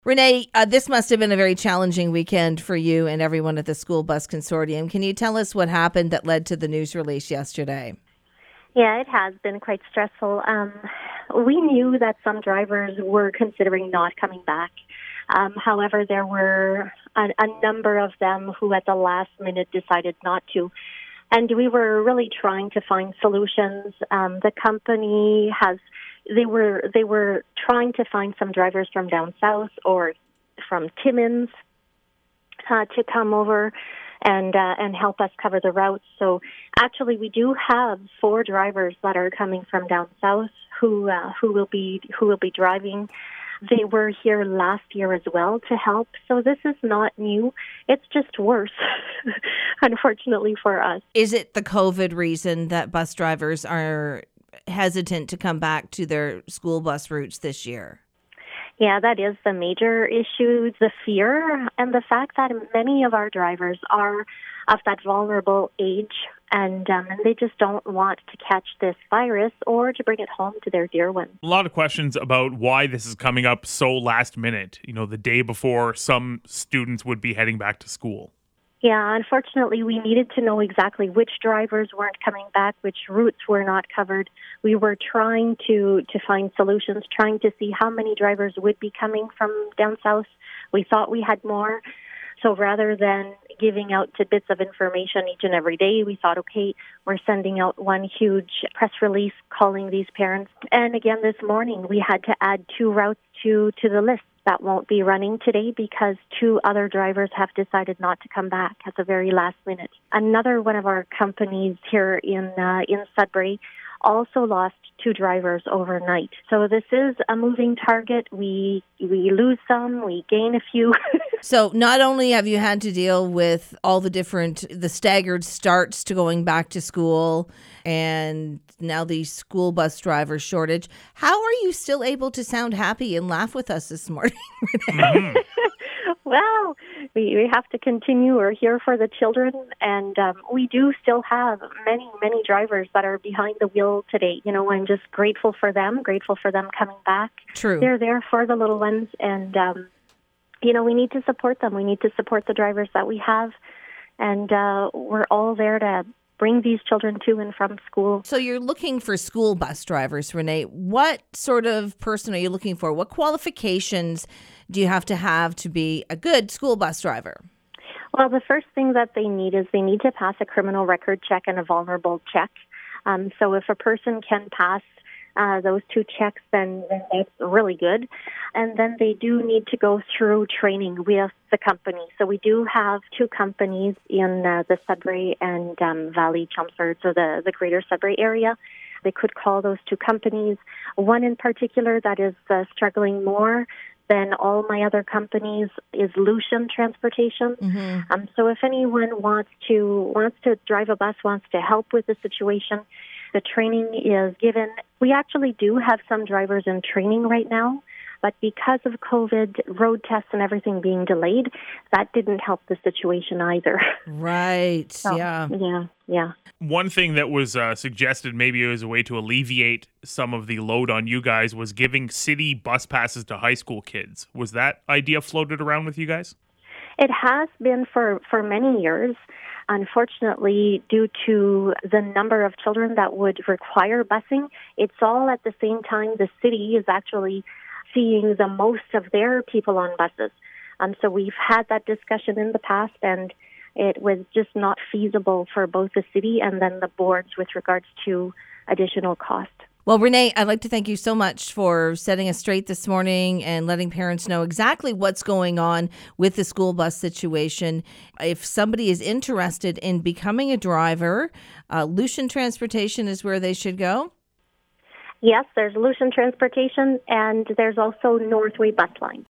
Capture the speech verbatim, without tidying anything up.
Renee, uh, this must have been a very challenging weekend for you and everyone at the School Bus Consortium. Can you tell us what happened that led to the news release yesterday? Yeah, it has been quite stressful. Um, we knew that some drivers were considering not coming back. Um, however, there were a, a number of them who at the last minute decided not to. And we were really trying to find solutions. Um, the company has, they were they were trying to find some drivers from down south or from Timmins uh, to come over and uh, and help us cover the routes. So actually, we do have four drivers that are coming from down south who uh, who will be who will be driving. They were here last year as well to help. So this is not new. It's just worse, unfortunately for us. Is it the COVID reason that bus drivers are hesitant to come back to their school bus routes this year? Yeah, that is the major issue, the fear and the fact that many of our drivers are of that vulnerable age and, um, and they just don't want to catch this virus or to bring it home to their dear ones. A lot of questions about why this is coming up so last minute, you know, the day before some students would be heading back to school. Yeah, unfortunately, we needed to know exactly which drivers weren't coming back, which routes were not covered. We were trying to, to find solutions, trying to see how many drivers would be coming from down south. We thought we had more. So rather than giving out tidbits of information each and every day, we thought, okay, we're sending out one huge press release calling these parents. And again, this morning, we had to add two routes to, to the list that won't be running today because two other drivers have decided not to come back at the very last minute. Another one of our companies here in uh, in Sudbury also lost two drivers overnight. So this is a moving target. We we lose some, we gain a few. So not only have you had to deal with all the different, the staggered starts to going back to school and now the school bus driver shortage, how are you still able to sound happy and laugh with us this morning? Mm-hmm. Well, we, we have to continue. We're here for the children, and um, we do still have many, many drivers that are behind the wheel today. You know, I'm just grateful for them, grateful for them coming back. True. They're there for the little ones, and, um, you know, we need to support them. We need to support the drivers that we have, and uh, we're all there to bring these children to and from school. So you're looking for school bus drivers, Renee. What sort of person are you looking for? What qualifications do you have to have to be a good school bus driver? Well, the first thing that they need is they need to pass a criminal record check and a vulnerable check. Um, so if a person can pass uh, those two checks, then, then that's really good. And then they do need to go through training with the company. So we do have two companies in uh, the Sudbury and um, Valley Chelmsford, so the, the greater Sudbury area. They could call those two companies. One in particular that is uh, struggling more than all my other companies is Lucian Transportation. Mm-hmm. Um, so if anyone wants to wants to drive a bus, wants to help with the situation, the training is given. We actually do have some drivers in training right now, but because of COVID, road tests and everything being delayed, that didn't help the situation either. Right, so, yeah. Yeah, yeah. One thing that was uh, suggested maybe as a way to alleviate some of the load on you guys was giving city bus passes to high school kids. Was that idea floated around with you guys? It has been for, for many years. Unfortunately, due to the number of children that would require busing, it's all at the same time the city is actually seeing the most of their people on buses. Um, so we've had that discussion in the past, and it was just not feasible for both the city and then the boards with regards to additional cost. Well, Renee, I'd like to thank you so much for setting us straight this morning and letting parents know exactly what's going on with the school bus situation. If somebody is interested in becoming a driver, uh, Lucian Transportation is where they should go? Yes, there's Lucian Transportation, and there's also Northway Bus Line.